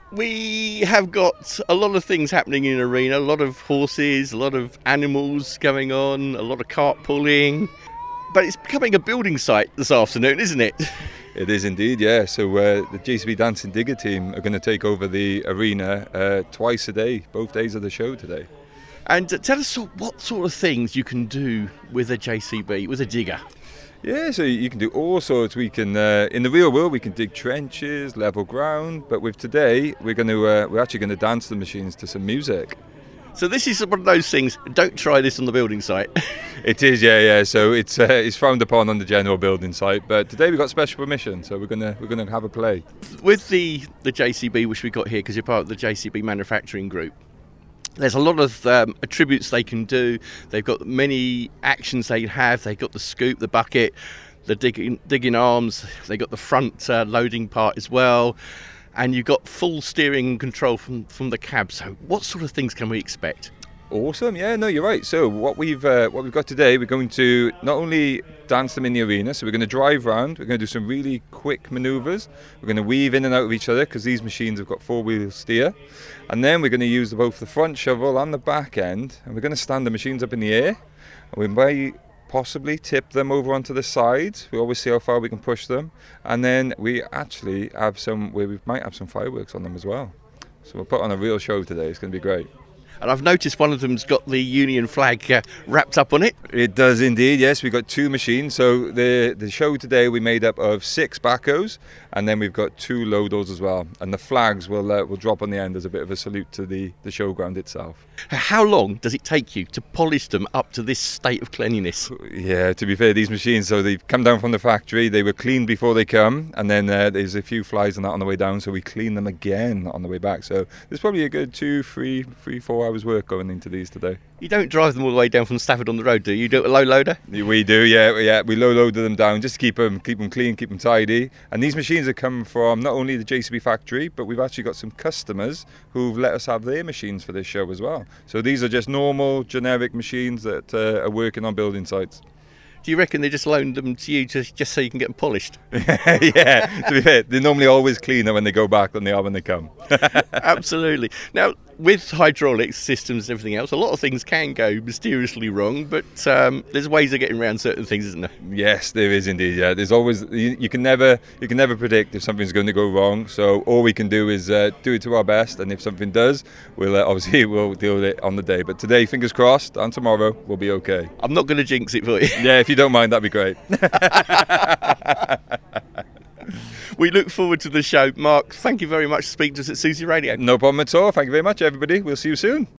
We have got a lot of things happening in Arena, a lot of horses, a lot of animals going on, a lot of cart pulling. But it's becoming a building site this afternoon, isn't it? It is indeed, yeah. So the JCB Dancing Digger team are going to take over the arena twice a day, both days of the show today. And tell us what sort of things you can do with a JCB, with a digger. Yeah, so you can do all sorts. We can, in the real world, we can dig trenches, level ground. But with today, we're actually going to dance the machines to some music. So this is one of those things. Don't try this on the building site. It is, yeah. So it's frowned upon on the general building site. But today we got special permission, so we're gonna have a play. With the JCB, which we got here, because you're part of the JCB manufacturing group. There's a lot of attributes they can do. They've got many actions they have. They've got the scoop, the bucket, the digging arms. They've got the front loading part as well. And you've got full steering and control from the cab. So what sort of things can we expect? Awesome, yeah, no, you're right. So what we've got today, we're going to not only dance them in the arena, so we're going to drive around, we're going to do some really quick manoeuvres, we're going to weave in and out of each other because these machines have got four-wheel steer, and then we're going to use both the front shovel and the back end, and we're going to stand the machines up in the air, and we may possibly tip them over onto the sides. We always see how far we can push them, and then we actually have we might have some fireworks on them as well. So we'll put on a real show today. It's going to be great. And I've noticed one of them's got the Union flag wrapped up on it. It does indeed, yes. We've got two machines. So the show today we made up of 6 backhoes, and then we've got 2 loaders as well. And the flags will drop on the end as a bit of a salute to the showground itself. How long does it take you to polish them up to this state of cleanliness? Yeah, to be fair, these machines, so they've come down from the factory, they were cleaned before they come, and then there's a few flies and that on the way down, so we clean them again on the way back. So there's probably a good 4 hours work going into these today. You don't drive them all the way down from Stafford on the road, do you? You do it with a low loader? We do, yeah. We low loaded them down just to keep them clean, keep them tidy. And these machines have come from not only the JCB factory, but we've actually got some customers who've let us have their machines for this show as well. So these are just normal, generic machines that are working on building sites. Do you reckon they just loaned them to you just so you can get them polished? Yeah, to be fair, they're normally always cleaner when they go back than they are when they come. Absolutely. Now, with hydraulics systems and everything else, a lot of things can go mysteriously wrong, but there's ways of getting around certain things, isn't there? Yes, there is indeed. Yeah, there's always you can never predict if something's going to go wrong. So all we can do is do it to our best, and if something does, we'll deal with it on the day. But today, fingers crossed, and tomorrow we'll be okay. I'm not going to jinx it for you. Yeah, if you don't mind, that'd be great. We look forward to the show. Mark, thank you very much for speaking to us at Susie Radio. No problem at all. Thank you very much, everybody. We'll see you soon.